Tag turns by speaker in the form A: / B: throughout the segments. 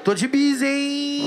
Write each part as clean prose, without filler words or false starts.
A: tô de bis, hein?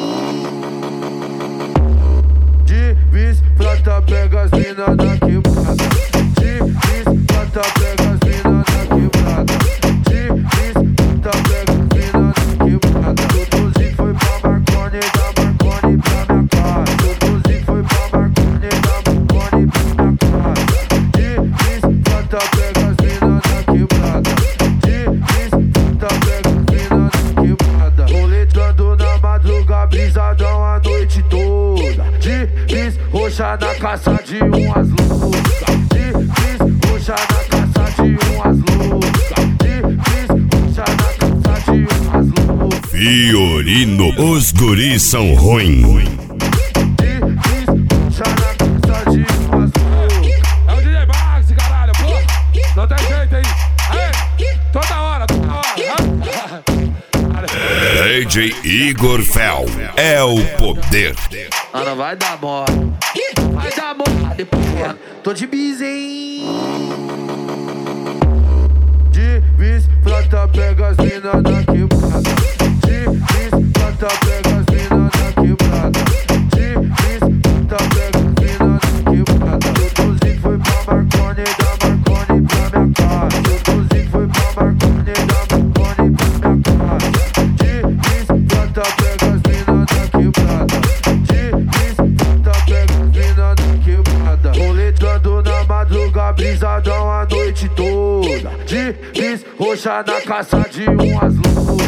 A: De bis, prata, pega as mina na quebrada. De bis, prata, pega as mina na quebrada. De bis, prata, pega as mina na quebrada. Tutuzinho foi pra Marconi, da Marconi pra minha casa. Tutuzinho foi pra Marconi, da Marconi pra minha casa. De bis, prata, pega as mina na quebrada. De bis, prata, pega as mina na quebrada. Roletando na madruga, brisadão a noite toda. De bis, roxa na caça de umas loucas. De bis, roxa na caça de umas loucas. De bis, roxa na caça de umas loucas.
B: Fiorino, os guris são ruins.
A: De bis, roxa na caça de umas loucas.
C: É o DJ Max, caralho, pô. Não tem jeito aí. Aí, toda hora, toda hora.
B: DJ Igor Fel é o poder.
A: Não vai dar mole. Vai dar mole, porra. Tô de bis, hein? De bis, prata, pega as mina na quebrada. De bis, prata, pega as mina na quebrada. De bis, prata, pega as mina na quebrada. Tutuzinho foi pra Marconi, da Marconi pra minha casa. Tutuzinho foi pra Marconi, da Marconi pra minha casa. De bis, prata, pega as mina na quebrada. De bis, prata, pega as mina na quebrada. Roletando na madruga, brisadão a noite toda. De bis, roxa na caça de umas loucas.